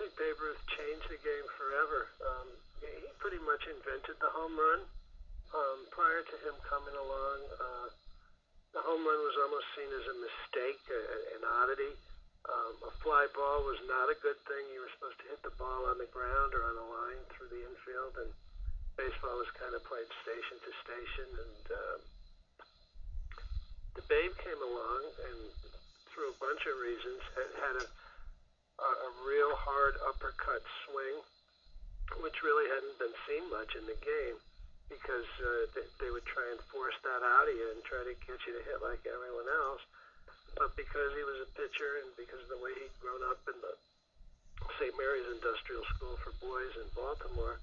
think Babe Ruth changed the game forever. He pretty much invented the home run. Prior to him coming along, the home run was almost seen as a mistake, an oddity. A fly ball was not a good thing. You were supposed to hit the ball on the ground or on a line through the infield, and baseball was kind of played station to station. And the Babe came along and, through a bunch of reasons, had a real hard uppercut swing, which really hadn't been seen much in the game because they would try and force that out of you and try to get you to hit like everyone else. But because he was a pitcher and because of the way he'd grown up in the St. Mary's Industrial School for Boys in Baltimore,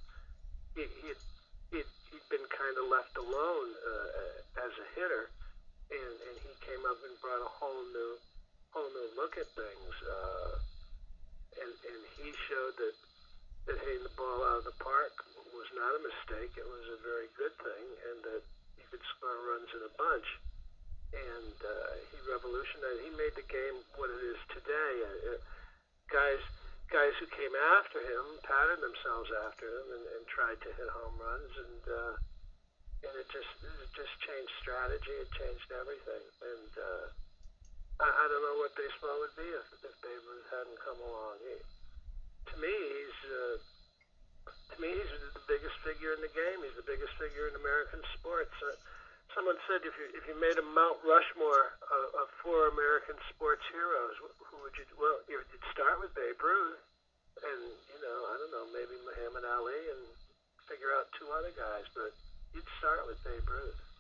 he'd been kind of left alone as a hitter, and he came up and brought a whole new look at things. And he showed that hitting the ball out of the park was not a mistake. It was a very good thing, and that you could score runs in a bunch. And he revolutionized. He made the game what it is today. Guys who came after him patterned themselves after him and tried to hit home runs, and it just changed strategy. It changed everything. And I don't know what baseball would be if Babe Ruth hadn't come along. To me, he's the biggest figure in the game. He's the biggest figure in American sports. Someone said if you made a Mount Rushmore of four American sports heroes, who would you? Well, you'd start with Babe Ruth, and I don't know, maybe Muhammad Ali, and figure out two other guys, but you'd start with Babe Ruth.